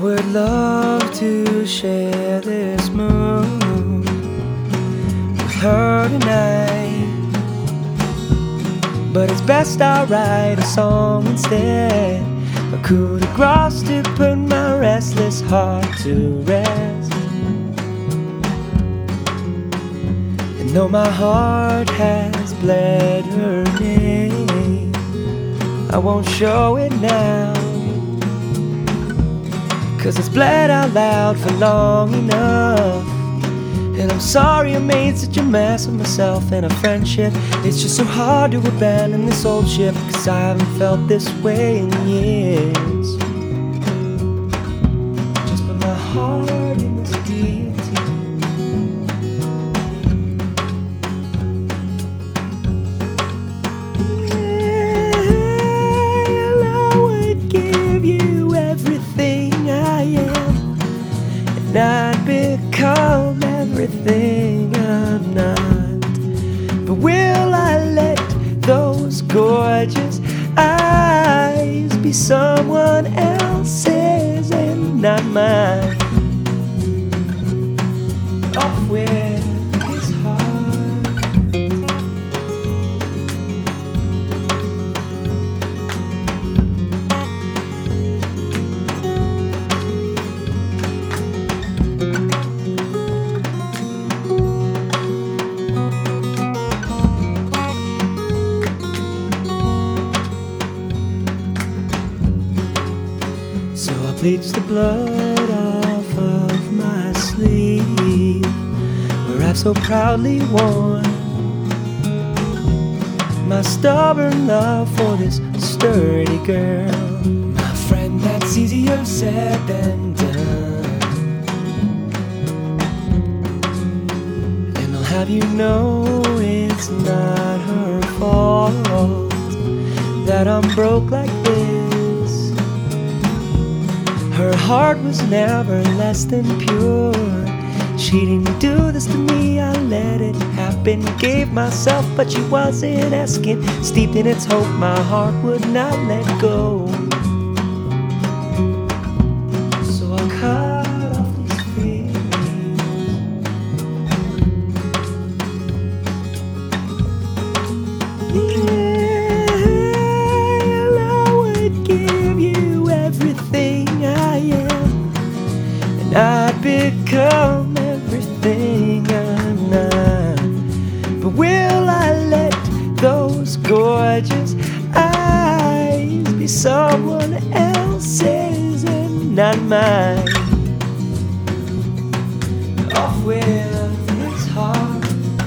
would love to share this moon with her tonight, but it's best I write a song instead. A coup de grace to put my restless heart to rest. And though my heart has bled her name, I won't show it now, 'cause it's bled out loud for long enough. And I'm sorry I made such a mess of myself in a friendship. It's just so hard to abandon this old ship, 'cause I haven't felt this way in years. Just put my heart in this guillotine. And I would give you everything I am, and I'd become everything I'm not. But will I let those gorgeous eyes be someone else's and not mine? Off with his heart. So I bleach the blood off of my sleeve, where I've so proudly worn my stubborn love for this sturdy girl. My friend, that's easier said than done. And I'll have you know it's not her fault that I'm broke like this. Her heart was never less than pure. She didn't do this to me, I let it happen. Gave myself, but she wasn't asking. Steeped in its hope, my heart would not let go. So I cut off these feelings. And I would give you everything I am, and I'd become everything I'm not. But will I let those gorgeous eyes be someone else's and not mine? Off with his heart.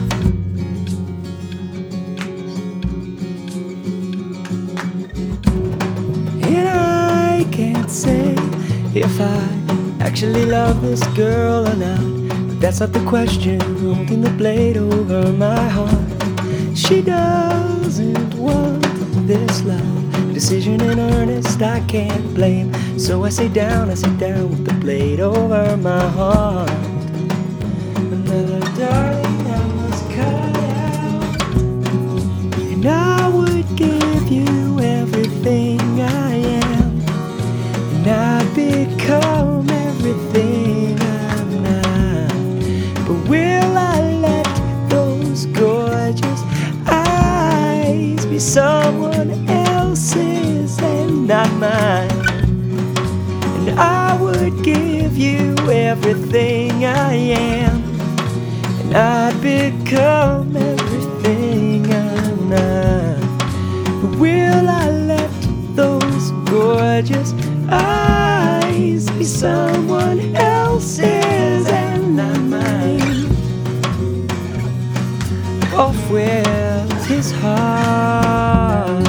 And I can't say if I actually love this girl or not, but that's not the question holding the blade over my heart. She doesn't want this love, a decision in earnest I can't blame. So I sit down with the blade over my heart. Another darling that was cut out. And I would give you everything I am, and I'd become everything I'm not. But will I let those gorgeous eyes be someone else's and not mine? And I would give you everything I am, and I'd become everything I'm not. But will I let those gorgeous eyes be someone else's and not mine? Off with his heart.